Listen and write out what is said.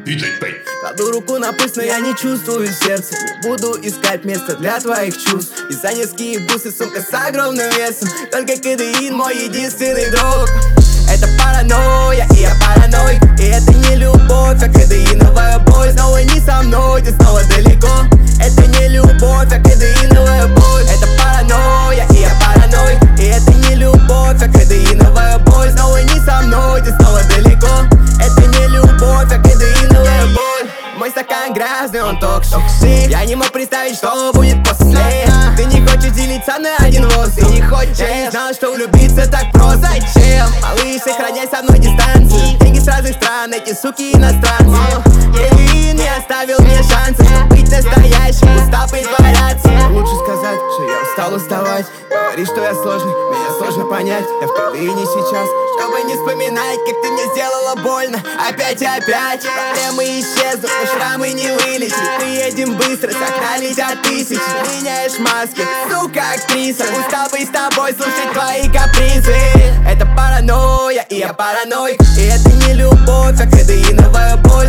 Кладу руку на пульс, но я не чувствую сердца. Не буду искать место для твоих чувств. Из-за низкие бусы, сумка с огромным весом. Только кадеин мой единственный друг. Это паранойя, и я параноик. И это не любовь, а кадеиновая боль. Снова не со мной, ты снова далеко. Это не любовь, а кадеиновая боль. Это паранойя, и я параноик. И это не любовь, а кадеиновая боль. Снова не со мной, ты снова далеко. Это не любовь, а кадеиновая боль. Мой стакан грязный, он токсик. Я не мог представить, что будет после. Ты не хочешь делиться на один воздух. Ты не хочешь, я не знал, что влюбиться так просто. Зачем? Малыш, сохраняй со мной дистанцию. Деньги с разных стран, эти суки иностранцы. Кадеин не оставил мне шанса быть настоящим, устал притворяться. Лучше сказать, что я устал уставать. Говори, что я сложный, меня сложно понять. Я в кадеине сейчас, чтобы не вспоминать, как ты мне сделала больно. Опять и опять. Проблемы исчезнут, но шрамы не вылечить. Мы едем быстро, с окна летят тысячи. Меняешь маски, сука, актриса. Устал быть с тобой, слушать твои капризы. Это паранойя, и я параноик. И это не любовь, а кадеиновая боль.